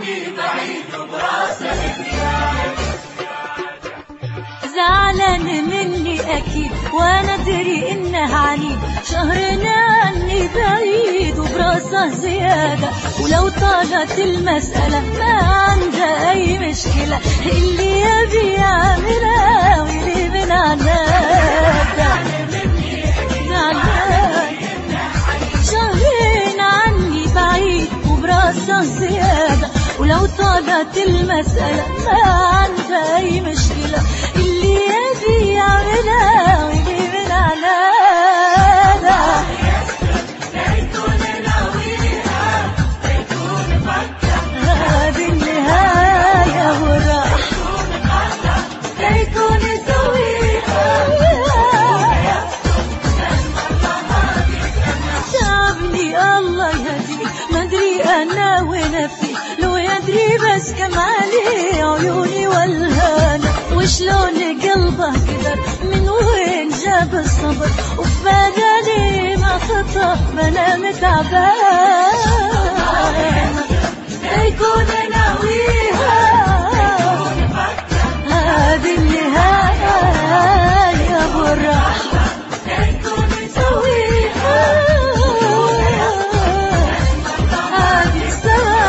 عني بعيد وبراسه زيادة. زعلان مني أكيد وأنا أدري إنه عنيد، شهرنا عني بعيد وبراسه زيادة. ولو طالت المسألة ما عنده أي مشكلة، اللي يبي يعملها ويلي من عناده. شهرين عني بعيد وبراسه زيادة، ولو طالت المسألة ما عنده أي مشكلة، اللي يبي يعملها ويلي من عناده. ليكون ناويها ليكون فكر، هذه النهاية وراح ليكون يسويها. تعبني الله يهدي، ما ادري انا وين في، لو يدري بس كم عليه عيوني والهنا، وشلون قلبه كبر، من وين جاب الصبر، وفي بالي ما خطر بلا متعبان. ليكون ناويها هذه النهاية والراحة ليكون يسويها. هذه السماء.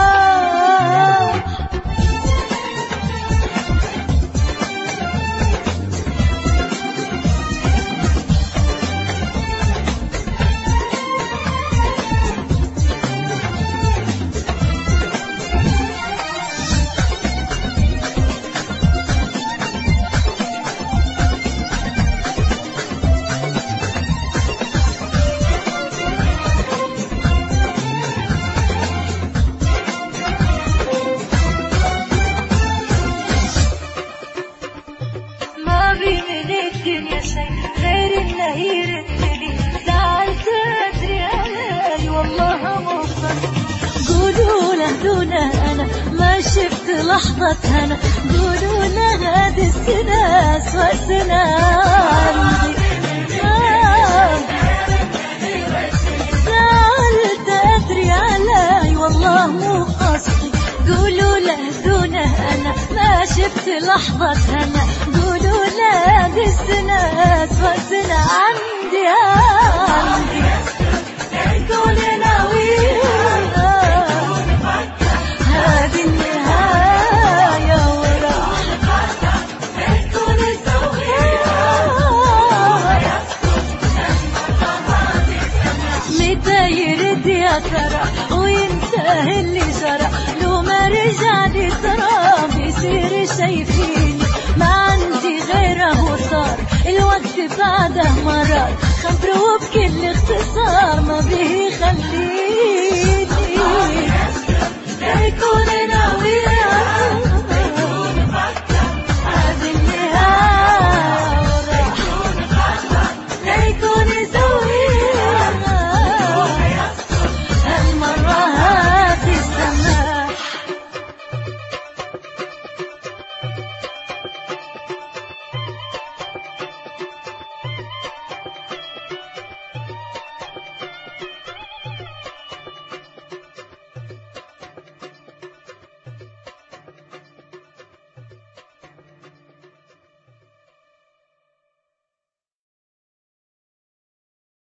ما بي من الدنيا شيء غير انه يردلي، زعلت ادري علي والله مو قصدي. قولوا له دونه انا ما شفت لحظة هنا، قولوا له هذه السنة اسوأ سنة عندي. زعلت ادري علي والله مو قصدي، قولوا له دونه انا ما شفت لحظة هنا، قولوا له هذه السنة اسوأ سنة عندي. ليكون ناويها هذه النهاية وراح ليكون يسويها. متى يرد يا ترى وينتهي اللي جرى، لو ما رجع لي ترى بيصير شي فيني، ما عندي غيره وصار الوقت بعده مرار، خبره بكل اختصار ما بيه يخليني.